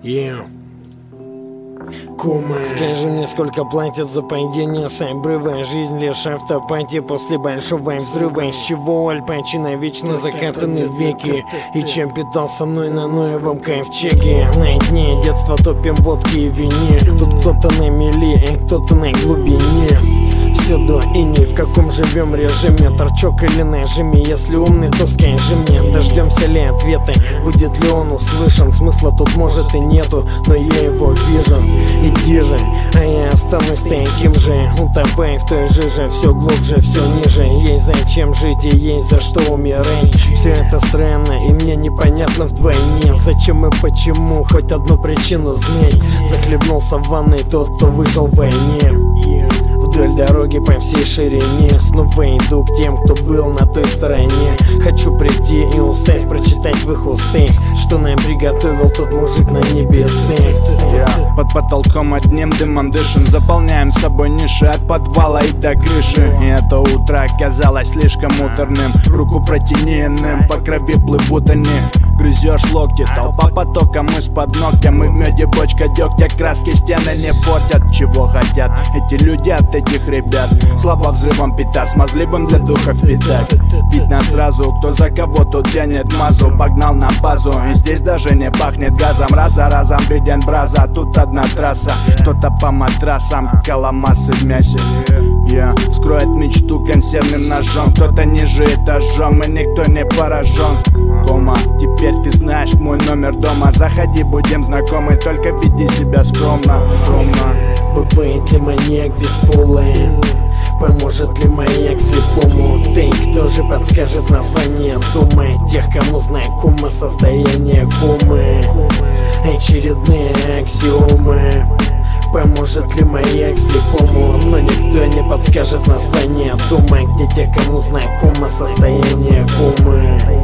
Скажи мне, сколько платят за падение сайбрывая жизнь, лишь автопати после большого взрыва. Из чего альпачи навечно закатаны в веки? И чем питался мной на Ноевом ковчеге? На дне детства топим водки и вине. Тут кто-то на мели, а кто-то на глубине. Все до и ни в каком живем режиме. Торчок или нажими, если умный, то скажи мне. Дождемся ли ответа, будет ли он услышан? Смысла тут может и нету, но я его вижу. Иди же, а я останусь таким же, утопай в той жиже, все глубже, все ниже. Есть зачем жить и есть за что умирать. Все это странно и мне непонятно вдвойне. Зачем и почему, хоть одну причину знать. Захлебнулся в ванной тот, кто выжил в войне. Вдоль дороги по всей ширине снова иду к тем, кто был на той стороне. Хочу прийти и устать прочитать в их устах, что нам приготовил тот мужик на небесах. Под потолком одним дымом дышим, заполняем собой ниши от подвала и до крыши. И это утро оказалось слишком муторным. Руку протяни иным, по крови плывут они. Грызешь локти, толпа потоком из-под ногтя. Мы в меде бочка дегтя, краски стены не портят. Чего хотят эти люди от этих ребят? Слова взрывом петард, смазливым для духов питать. Видно сразу, кто за кого тут тянет мазу. Погнал на базу, и здесь даже не пахнет газом. Раз за разом виден браза, тут одна трасса. Кто-то по матрасам, каламасы в мясе. Скроет мечту консервным ножом. Кто-то ниже этажом, и никто не поражен. Кома, теперь ты знаешь мой номер дома. Заходи, будем знакомы, только веди себя скромно. Бывает ли маньяк бесполый? Поможет ли маяк слепому? Ты, кто же подскажет название дома? Тех, кому знакомо состояние комы. Очередные аксиомы. Поможет ли маяк слепому? Но никто не подскажет название дома, где те, кому знакомо состояние комы.